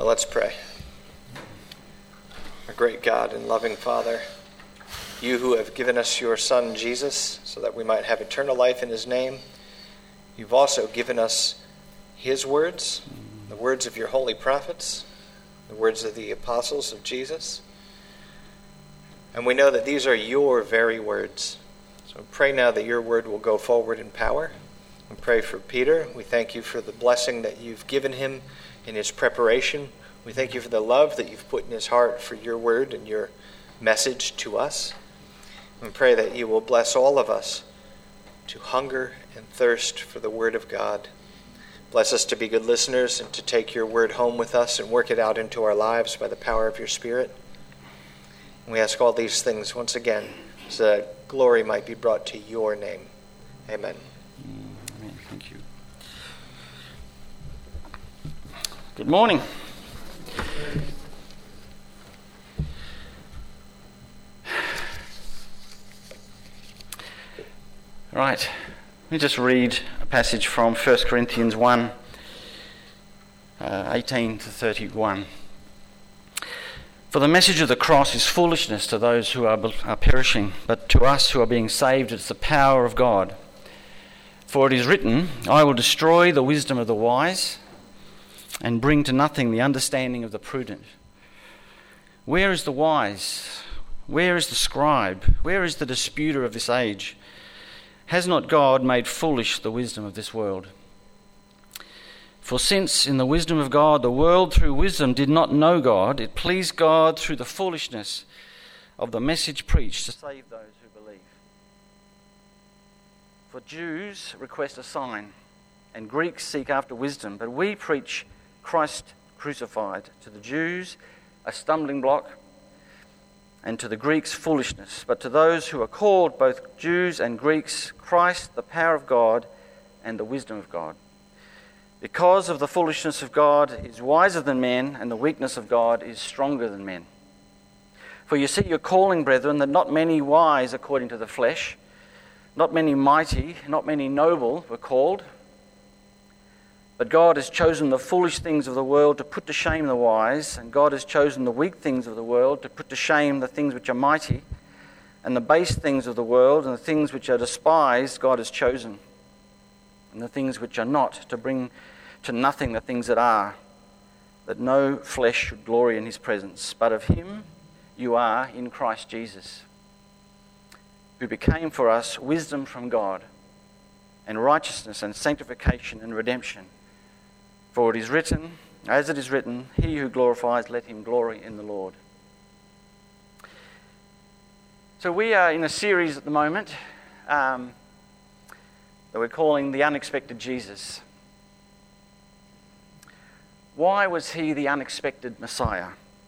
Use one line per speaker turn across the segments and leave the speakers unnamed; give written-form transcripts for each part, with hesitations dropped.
Let's pray. Our great God and loving Father, you who have given us your Son, Jesus, so that we might have eternal life in his name, you've also given us his words, the words of your holy prophets, the words of the apostles of Jesus. And we know that these are your very words. So pray now that your word will go forward in power. We pray for Peter. We thank you for the blessing that you've given him in his preparation. We thank you for the love that you've put in his heart for your word and your message to us. We pray that you will bless all of us to hunger and thirst for the word of God. Bless us to be good listeners and to take your word home with us and work it out into our lives by the power of your Spirit. And we ask all these things once again so that glory might be brought to your name. Amen.
Amen. Thank you. Good morning. Right, let me just read a passage from 1 Corinthians 1, 18 to 31. For the message of the cross is foolishness to those who are perishing, but to us who are being saved it's the power of God. For it is written, I will destroy the wisdom of the wise and bring to nothing the understanding of the prudent. Where is the wise? Where is the scribe? Where is the disputer of this age? Has not God made foolish the wisdom of this world? For since in the wisdom of God the world through wisdom did not know God, it pleased God through the foolishness of the message preached to save those who believe. For Jews request a sign, and Greeks seek after wisdom, but we preach Christ crucified, to the Jews a stumbling block, and to the Greeks foolishness, but to those who are called, both Jews and Greeks, Christ, the power of God and the wisdom of God. Because of the foolishness of God is wiser than men, and the weakness of God is stronger than men. For you see your calling, brethren, that not many wise according to the flesh, not many mighty, not many noble were called, but God has chosen the foolish things of the world to put to shame the wise, and God has chosen the weak things of the world to put to shame the things which are mighty, and the base things of the world and the things which are despised God has chosen, and the things which are not, to bring to nothing the things that are, that no flesh should glory in his presence. But of him you are in Christ Jesus, who became for us wisdom from God, and righteousness and sanctification and redemption. For it is written, as it is written, he who glorifies, let him glory in the Lord. So we are in a series at the moment that we're calling The Unexpected Jesus. Why was he the unexpected Messiah?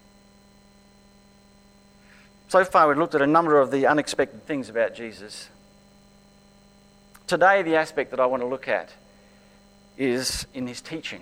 So far we've looked at a number of the unexpected things about Jesus. Today the aspect that I want to look at is in his teaching.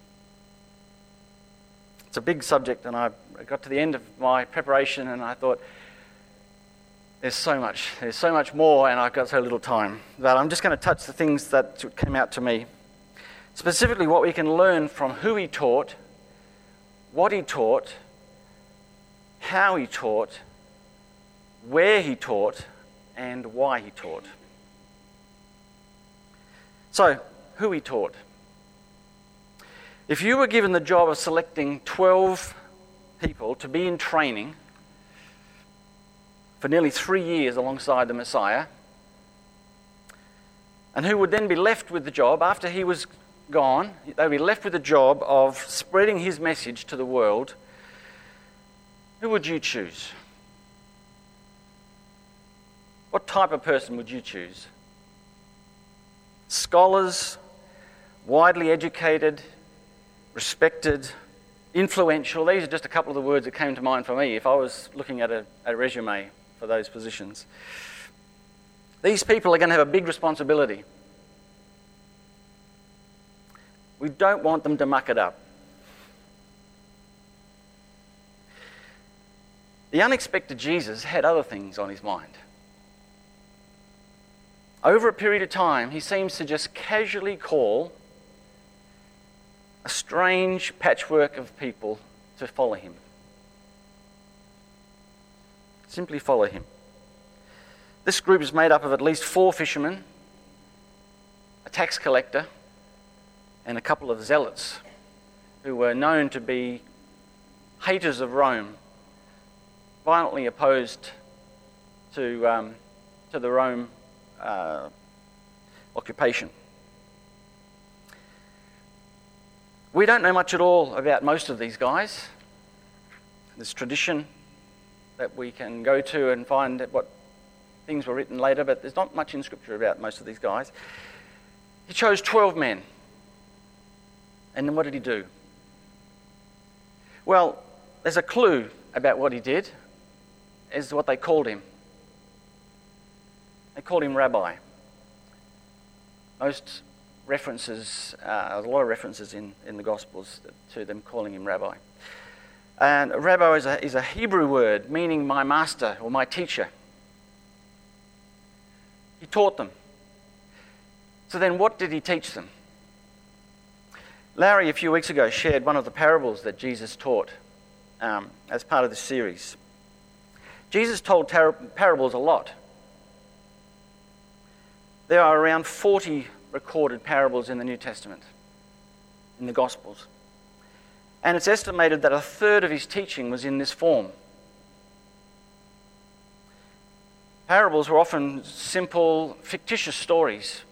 It's a big subject, and I got to the end of my preparation and I thought, there's so much more, and I've got so little time. But I'm just going to touch the things that came out to me. Specifically what we can learn from who he taught, what he taught, how he taught, where he taught, and why he taught. So, who he taught. If you were given the job of selecting 12 people to be in training for nearly 3 years alongside the Messiah, and who would then be left with the job after he was gone, they would be left with the job of spreading his message to the world, who would you choose? What type of person would you choose? Scholars, widely educated, respected, influential. These are just a couple of the words that came to mind for me if I was looking at a resume for those positions. These people are going to have a big responsibility. We don't want them to muck it up. The unexpected Jesus had other things on his mind. Over a period of time, he seems to just casually call a strange patchwork of people to follow him. Simply follow him. This group is made up of at least 4 fishermen, a tax collector, and a couple of zealots who were known to be haters of Rome, violently opposed to the Rome occupation. We don't know much at all about most of these guys. There's tradition that we can go to and find what things were written later, but there's not much in Scripture about most of these guys. He chose 12 men. And then what did he do? Well, there's a clue about what he did, is what they called him. They called him Rabbi. Most references, a lot of references in the Gospels to them calling him Rabbi. And Rabbi is a Hebrew word meaning my master or my teacher. He taught them. So then what did he teach them? Larry, a few weeks ago, shared one of the parables that Jesus taught as part of this series. Jesus told parables a lot. There are around 40 recorded parables in the New Testament, in the Gospels. And it's estimated that a third of his teaching was in this form. Parables were often simple, fictitious stories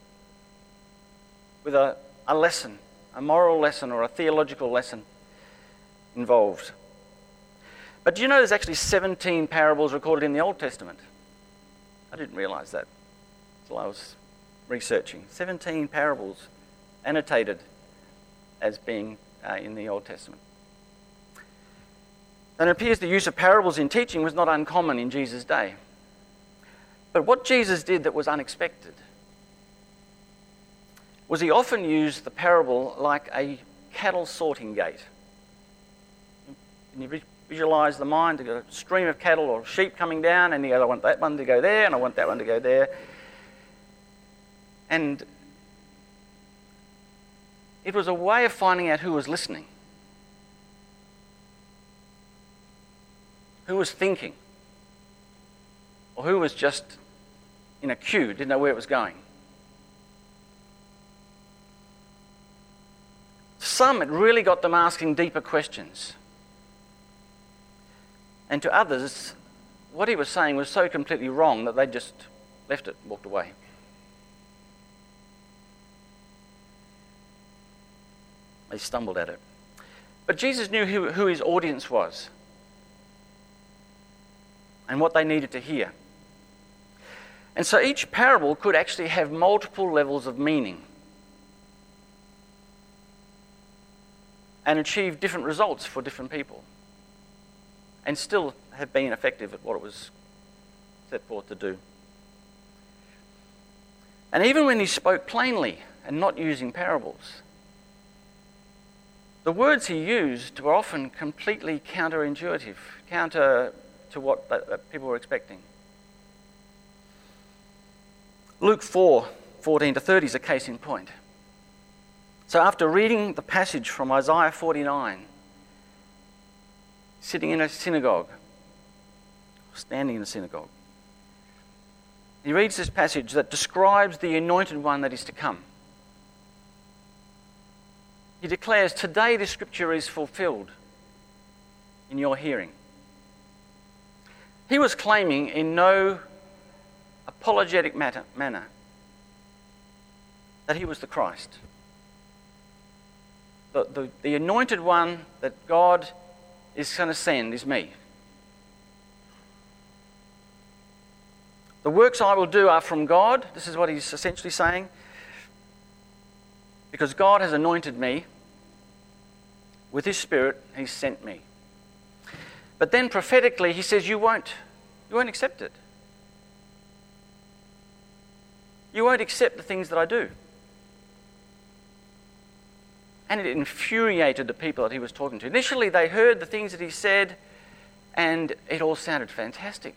with a lesson, a moral lesson or a theological lesson involved. But do you know there's actually 17 parables recorded in the Old Testament? I didn't realize that until I was researching. 17 parables annotated as being in the Old Testament. And it appears the use of parables in teaching was not uncommon in Jesus' day. But what Jesus did that was unexpected was he often used the parable like a cattle sorting gate. Can you visualize the mind? You've got a stream of cattle or sheep coming down, and you go, I want that one to go there, and I want that one to go there. And it was a way of finding out who was listening, who was thinking, or who was just in a queue, didn't know where it was going. Some, it really got them asking deeper questions. And to others, what he was saying was so completely wrong that they just left it and walked away. They stumbled at it. But Jesus knew who his audience was and what they needed to hear. And so each parable could actually have multiple levels of meaning and achieve different results for different people and still have been effective at what it was set forth to do. And even when he spoke plainly and not using parables, the words he used were often completely counterintuitive, counter to what people were expecting. Luke 4:14-30 is a case in point. So after reading the passage from Isaiah 49, sitting in a synagogue, standing in a synagogue, he reads this passage that describes the anointed one that is to come. He declares, today this scripture is fulfilled in your hearing. He was claiming in no apologetic manner that he was the Christ. The anointed one that God is going to send is me. The works I will do are from God. This is what he's essentially saying. Because God has anointed me with his Spirit, he's sent me. But then prophetically he says, you won't accept it. You won't accept the things that I do. And it infuriated the people that he was talking to. Initially they heard the things that he said and it all sounded fantastic.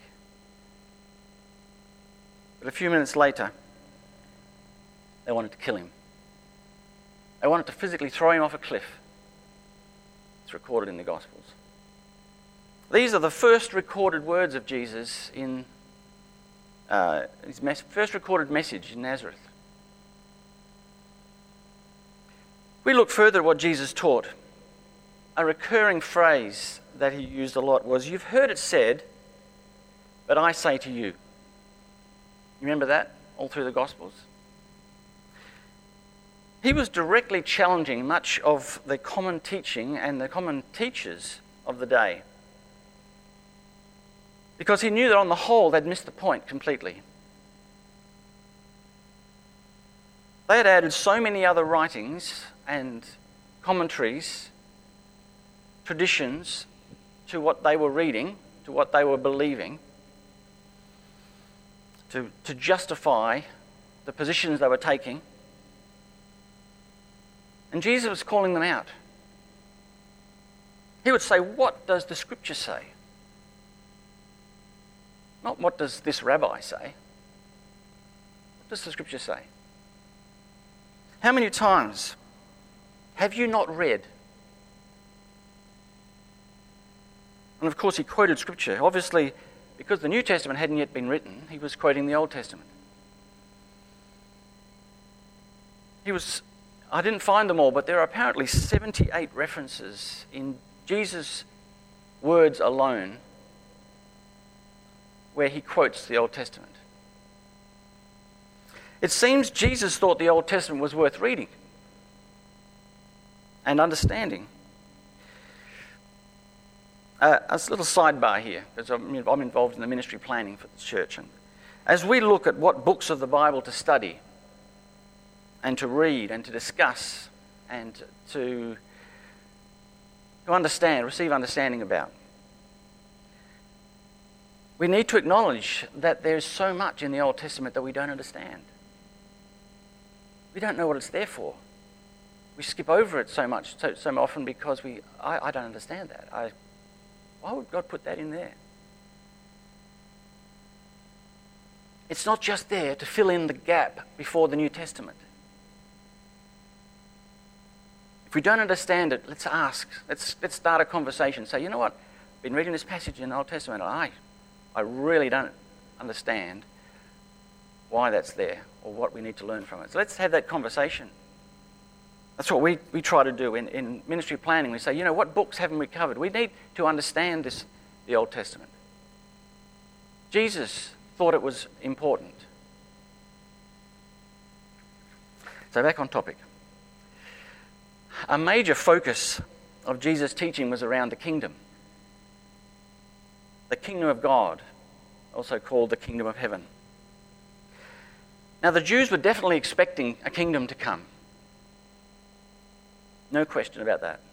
But a few minutes later, they wanted to kill him. They wanted to physically throw him off a cliff. It's recorded in the Gospels. These are the first recorded words of Jesus in his first recorded message in Nazareth. We look further at what Jesus taught. A recurring phrase that he used a lot was, "You've heard it said, but I say to you." You remember that all through the Gospels? He was directly challenging much of the common teaching and the common teachers of the day, because he knew that on the whole they'd missed the point completely. They had added so many other writings and commentaries, traditions, to what they were reading, to what they were believing, to justify the positions they were taking. And Jesus was calling them out. He would say, "What does the Scripture say?" Not, "What does this rabbi say?" What does the Scripture say? How many times have you not read? And of course he quoted Scripture. Obviously, because the New Testament hadn't yet been written, he was quoting the Old Testament. I didn't find them all, but there are apparently 78 references in Jesus' words alone where he quotes the Old Testament. It seems Jesus thought the Old Testament was worth reading and understanding. A little sidebar here, because I'm involved in the ministry planning for the church. And as we look at what books of the Bible to study and to read and to discuss and to understand, receive understanding about, we need to acknowledge that there's so much in the Old Testament that we don't understand. We don't know what it's there for. We skip over it so often because I don't understand that. Why would God put that in there? It's not just there to fill in the gap before the New Testament. If we don't understand it, let's ask. Let's start a conversation. Say, you know what? I've been reading this passage in the Old Testament. I really don't understand why that's there or what we need to learn from it. So let's have that conversation. That's what we try to do in ministry planning. We say, you know, what books haven't we covered? We need to understand the Old Testament. Jesus thought it was important. So back on topic. A major focus of Jesus' teaching was around the kingdom. The kingdom of God, also called the kingdom of heaven. Now the Jews were definitely expecting a kingdom to come. No question about that.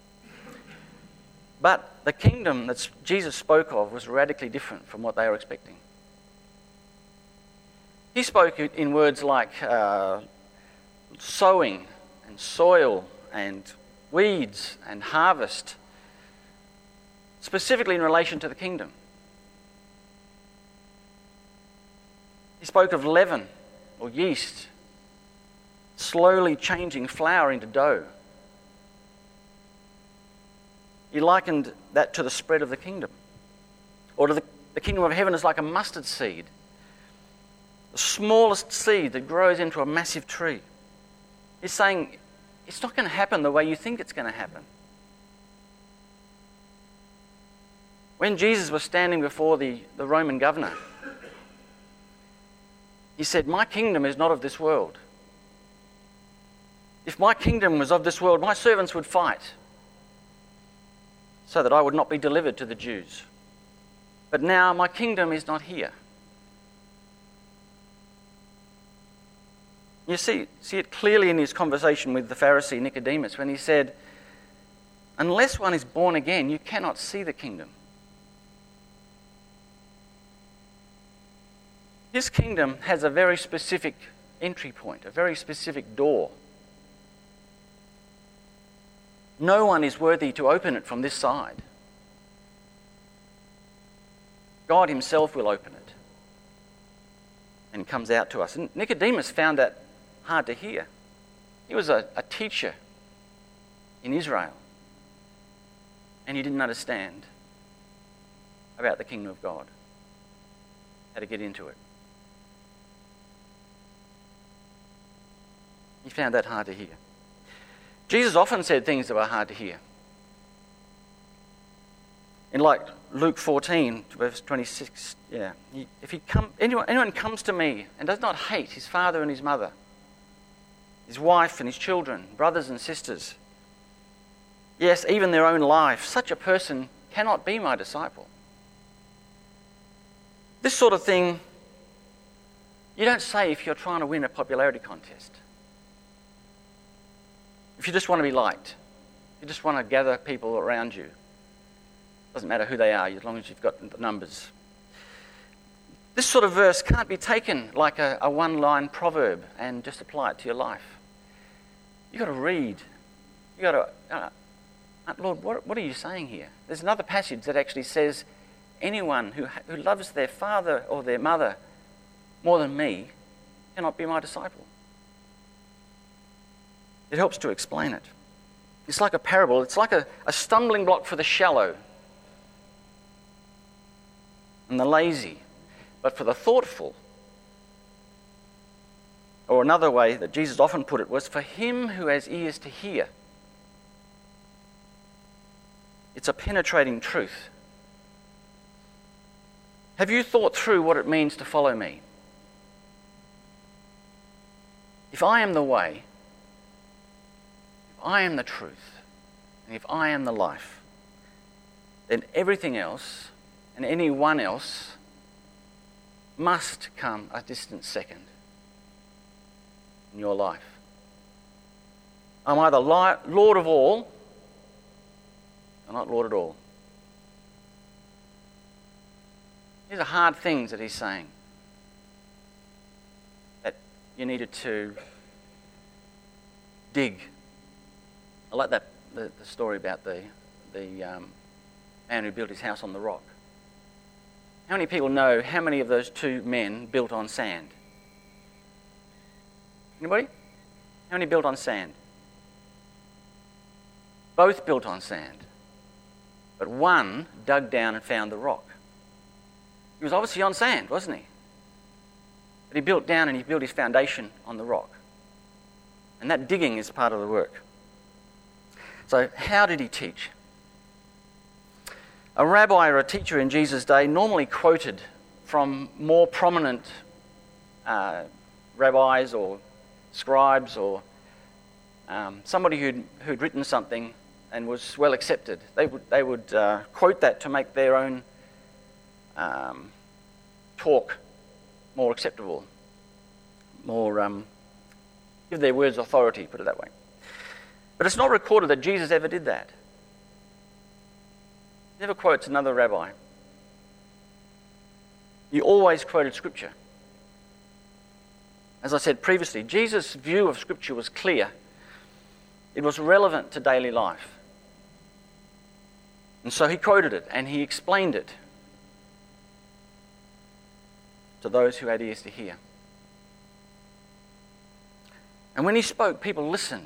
But the kingdom that Jesus spoke of was radically different from what they were expecting. He spoke in words like sowing and soil and weeds and harvest, specifically in relation to the kingdom. He spoke of leaven or yeast, slowly changing flour into dough. He likened that to the spread of the kingdom. Or to the kingdom of heaven is like a mustard seed, the smallest seed that grows into a massive tree. He's saying, it's not going to happen the way you think it's going to happen. When Jesus was standing before the Roman governor, he said, "My kingdom is not of this world. If my kingdom was of this world, my servants would fight so that I would not be delivered to the Jews. But now my kingdom is not here." You see it clearly in his conversation with the Pharisee Nicodemus when he said, "Unless one is born again, you cannot see the kingdom." His kingdom has a very specific entry point, a very specific door. No one is worthy to open it from this side. God himself will open it and comes out to us. And Nicodemus found that hard to hear. He was a teacher in Israel, and he didn't understand about the kingdom of God, how to get into it. He found that hard to hear. Jesus often said things that were hard to hear. In like Luke 14, verse 26, if anyone comes to me and does not hate his father and his mother, his wife and his children, brothers and sisters, yes, even their own life, such a person cannot be my disciple. This sort of thing, you don't say if you're trying to win a popularity contest. If you just want to be liked, you just want to gather people around you. Doesn't matter who they are, as long as you've got the numbers. This sort of verse can't be taken like a one-line proverb and just apply it to your life. You've got to read. You've got to, Lord, what are you saying here? There's another passage that actually says, anyone who loves their father or their mother more than me cannot be my disciple. It helps to explain it. It's like a parable. It's like a stumbling block for the shallow and the lazy, but for the thoughtful. Or another way that Jesus often put it was, for him who has ears to hear. It's a penetrating truth. Have you thought through what it means to follow me? If I am the way, if I am the truth, and if I am the life, then everything else and anyone else must come a distant second in your life. I'm either Lord of all or not Lord at all. These are hard things that he's saying that you needed to dig. I like that the story about the man who built his house on the rock. How many people know how many of those two men built on sand? Anybody? How many built on sand? Both built on sand. But one dug down and found the rock. He was obviously on sand, wasn't he? But he built down and he built his foundation on the rock. And that digging is part of the work. So how did he teach? A rabbi or a teacher in Jesus' day normally quoted from more prominent rabbis or scribes or somebody who'd written something and was well accepted. They would quote that to make their own talk more acceptable, more give their words authority, put it that way. But it's not recorded that Jesus ever did that. He never quotes another rabbi. He always quoted Scripture. As I said previously, Jesus' view of Scripture was clear. It was relevant to daily life. And so he quoted it and he explained it to those who had ears to hear. And when he spoke, people listened.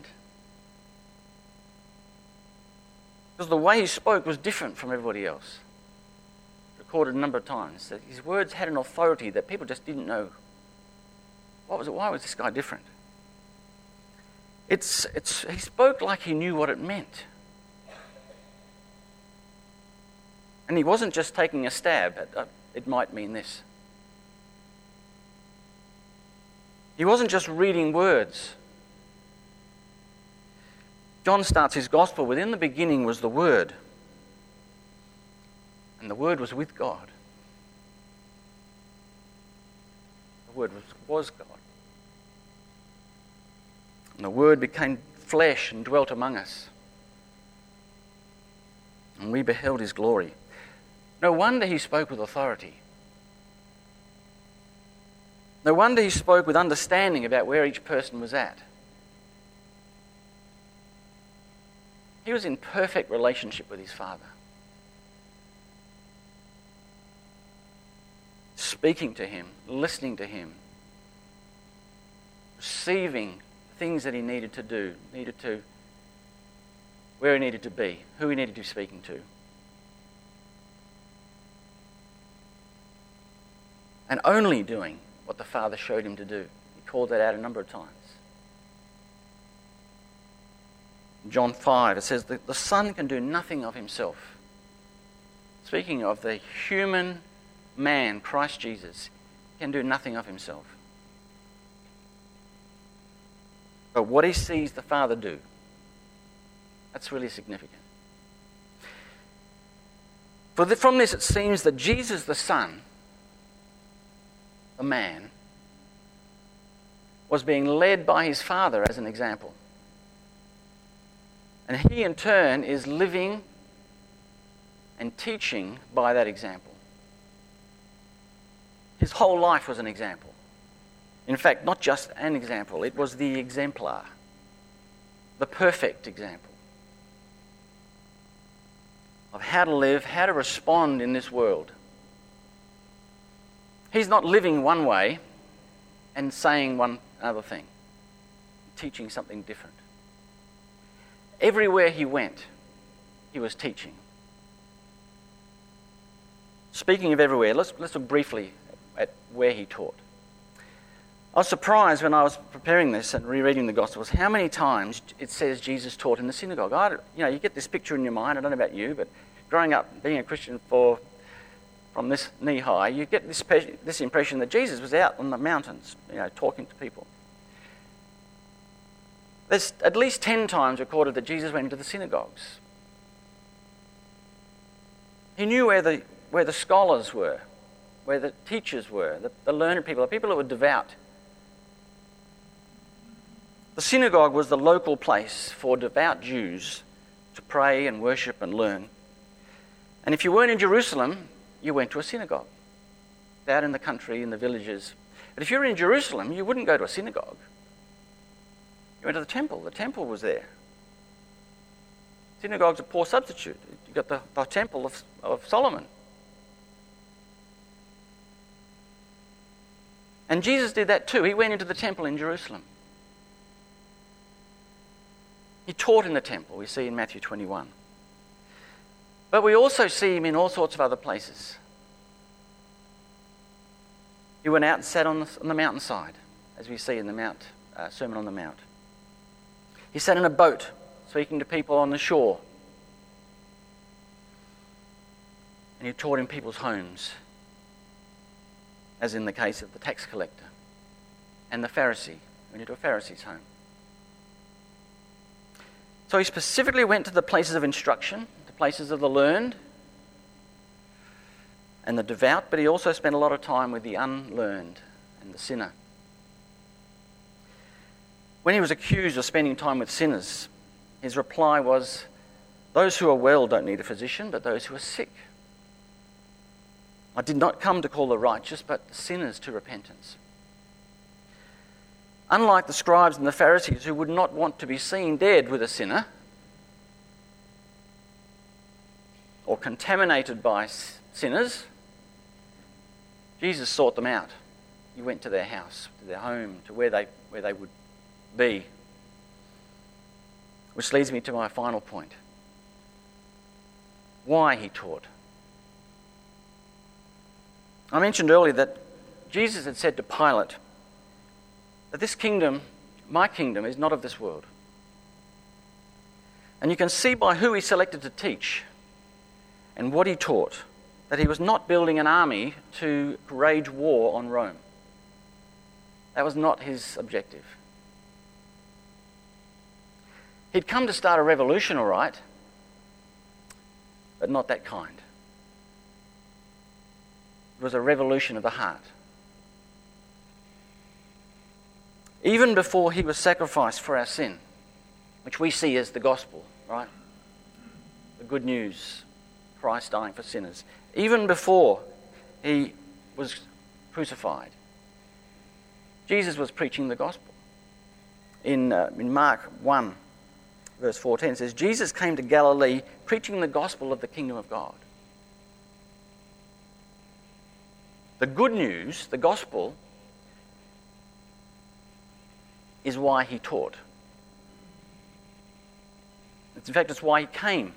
Because the way he spoke was different from everybody else. Recorded a number of times that his words had an authority that people just didn't know. What was it? Why was this guy different? He spoke like he knew what it meant. And he wasn't just taking a stab at it might mean this. He wasn't just reading words. John starts his gospel with, in the beginning was the Word, and the Word was with God. The Word was God. And the Word became flesh and dwelt among us. And we beheld his glory. No wonder he spoke with authority. No wonder he spoke with understanding about where each person was at. He was in perfect relationship with his Father. Speaking to him, listening to him, receiving the things that he needed to do, where he needed to be, who he needed to be speaking to. And only doing what the Father showed him to do. He called that out a number of times. John 5, it says that the Son can do nothing of himself. Speaking of the human man, Christ Jesus, can do nothing of himself. But what he sees the Father do, that's really significant. From this it seems that Jesus the Son, the man, was being led by his Father as an example. And he in turn is living and teaching by that example. His whole life was an example. In fact, not just an example, it was the exemplar, the perfect example of how to live, how to respond in this world. He's not living one way and saying one other thing, teaching something different. Everywhere he went, he was teaching. Speaking of everywhere, let's look briefly at where he taught. I was surprised when I was preparing this and rereading the Gospels how many times it says Jesus taught in the synagogue. You get this picture in your mind. I don't know about you, but growing up, being a Christian from this knee high, you get this impression that Jesus was out on the mountains, talking to people. There's at least 10 times recorded that Jesus went into the synagogues. He knew where the scholars were, where the teachers were, the learned people, the people who were devout. The synagogue was the local place for devout Jews to pray and worship and learn. And if you weren't in Jerusalem, you went to a synagogue, out in the country, in the villages. But if you were in Jerusalem, you wouldn't go to a synagogue. You went to the temple. The temple was there. Synagogue's a poor substitute. You've got the temple of Solomon. And Jesus did that too. He went into the temple in Jerusalem. He taught in the temple, we see in Matthew 21. But we also see him in all sorts of other places. He went out and sat on the mountainside, as we see in the Sermon on the Mount. He sat in a boat, speaking to people on the shore. And he taught in people's homes, as in the case of the tax collector and the Pharisee. Went into a Pharisee's home. So he specifically went to the places of instruction, the places of the learned and the devout, but he also spent a lot of time with the unlearned and the sinner. When he was accused of spending time with sinners, his reply was, "Those who are well don't need a physician, but those who are sick. I did not come to call the righteous, but sinners to repentance." Unlike the scribes and the Pharisees who would not want to be seen dead with a sinner or contaminated by sinners, Jesus sought them out. He went to their house, to their home, to where they would be. Which leads me to my final point. Why he taught. I mentioned earlier that Jesus had said to Pilate that this kingdom, my kingdom, is not of this world. And you can see by who he selected to teach and what he taught that he was not building an army to wage war on Rome. That was not his objective. He'd come to start a revolution, all right, but not that kind. It was a revolution of the heart. Even before he was sacrificed for our sin, which we see as the gospel, right? The good news, Christ dying for sinners. Even before he was crucified, Jesus was preaching the gospel. In Mark 1, verse 14, it says, Jesus came to Galilee preaching the gospel of the kingdom of God. The good news, the gospel, is why he taught. In fact, it's why he came.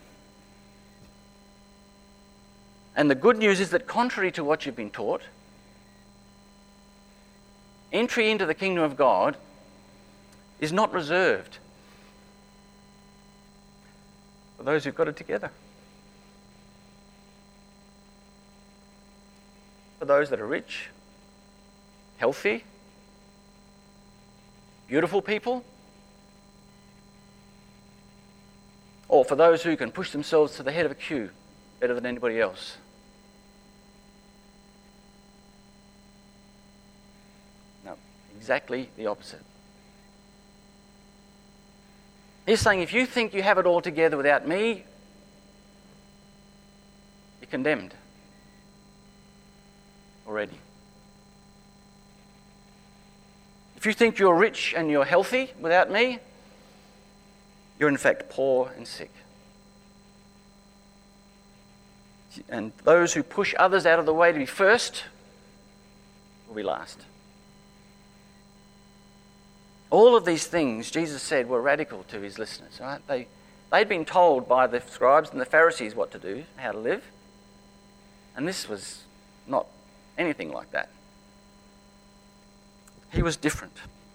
And the good news is that contrary to what you've been taught, entry into the kingdom of God is not reserved for those who've got it together. For those that are rich, healthy, beautiful people, or for those who can push themselves to the head of a queue better than anybody else. No, exactly the opposite. He's saying, if you think you have it all together without me, you're condemned already. If you think you're rich and you're healthy without me, you're in fact poor and sick. And those who push others out of the way to be first will be last. All of these things, Jesus said, were radical to his listeners. Right? They'd been told by the scribes and the Pharisees what to do, how to live. And this was not anything like that. He was different.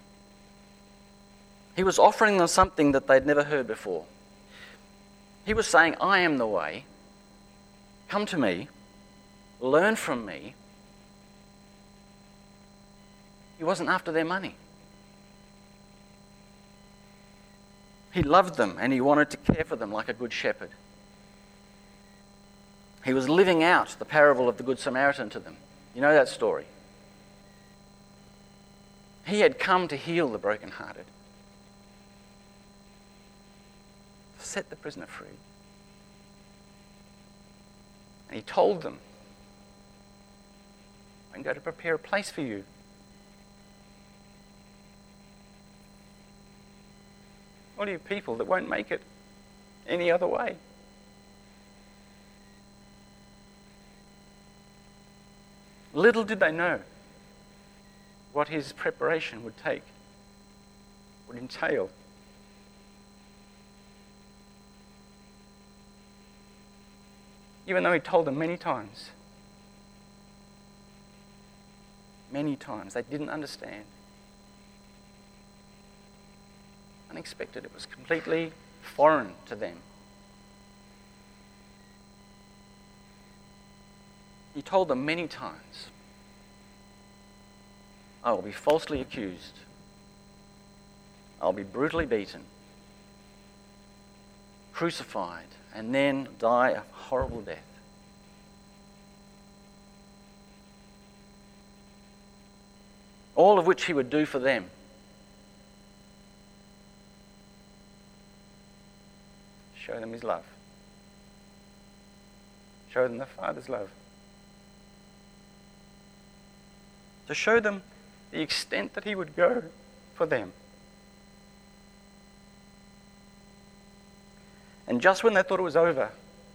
He was offering them something that they'd never heard before. He was saying, I am the way. Come to me. Learn from me. He wasn't after their money. He loved them and he wanted to care for them like a good shepherd. He was living out the parable of the Good Samaritan to them. You know that story. He had come to heal the brokenhearted, to set the prisoner free. And he told them, I'm going to prepare a place for you. What are you people that won't make it any other way? Little did they know what his preparation would take, would entail. Even though he told them many times, they didn't understand. Unexpected. It was completely foreign to them. He told them many times, I will be falsely accused. I'll be brutally beaten, crucified, and then die a horrible death. All of which he would do for them. Show them his love. Show them the Father's love. To show them the extent that he would go for them. And just when they thought it was over,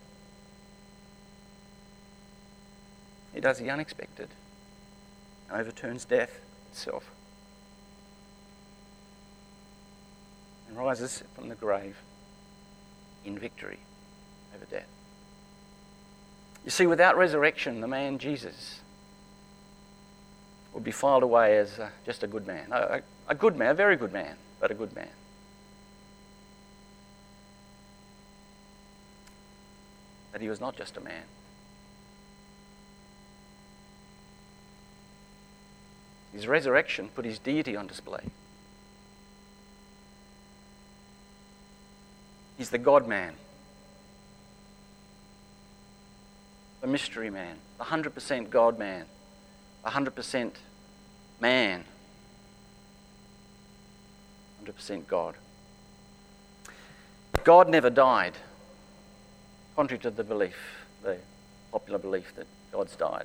he does the unexpected and overturns death itself and rises from the grave in victory over death. You see, without resurrection, the man Jesus would be filed away as just a good man. A good man, a very good man, but a good man. But he was not just a man. His resurrection put his deity on display. He's the God-man, the mystery man, the 100% God-man, the 100% man, 100% God. God never died, contrary to the popular belief that God's died.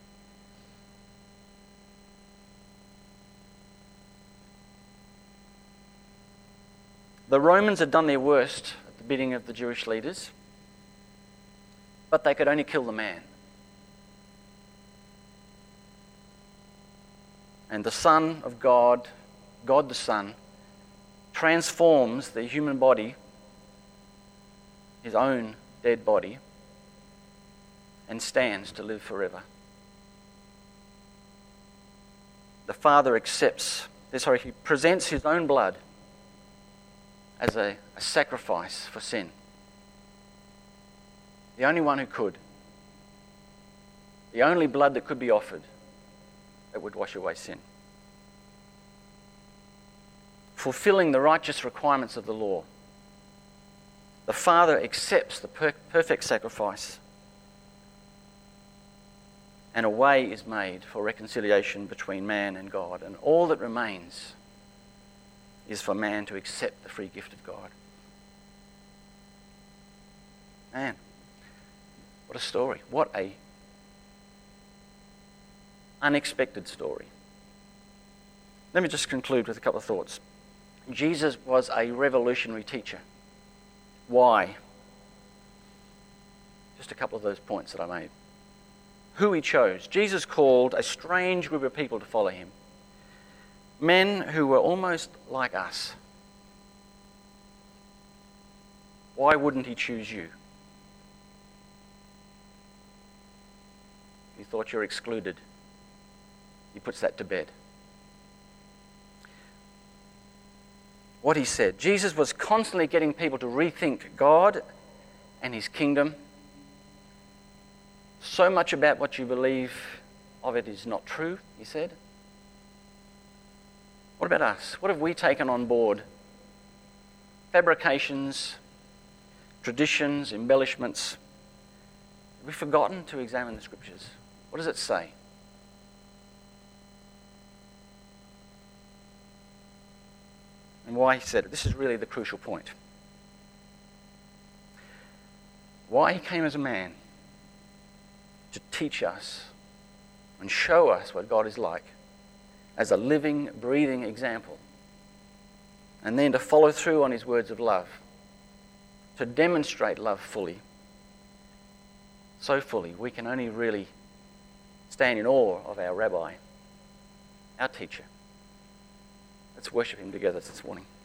The Romans had done their worst at the bidding of the Jewish leaders, but they could only kill the man. And the Son of God, God the Son, transforms the human body, his own dead body, and stands to live forever. The Father he presents his own blood as a sacrifice for sin. The only one who could. The only blood that could be offered that would wash away sin. Fulfilling the righteous requirements of the law. The Father accepts the perfect sacrifice, and a way is made for reconciliation between man and God. And all that remains is for man to accept the free gift of God. Man, what a story. What a unexpected story. Let me just conclude with a couple of thoughts. Jesus was a revolutionary teacher. Why? Just a couple of those points that I made. Who he chose. Jesus called a strange group of people to follow him. Men who were almost like us. Why wouldn't he choose you? He thought you're excluded. He puts that to bed. What he said. Jesus was constantly getting people to rethink God and his kingdom. So much about what you believe of it is not true, he said. What about us? What have we taken on board? Fabrications, traditions, embellishments. Have we forgotten to examine the Scriptures? What does it say? And why he said it. This is really the crucial point. Why he came as a man to teach us and show us what God is like as a living, breathing example. And then to follow through on his words of love. To demonstrate love fully. So fully, we can only really stand in awe of our rabbi, our teacher. Let's worship him together this morning.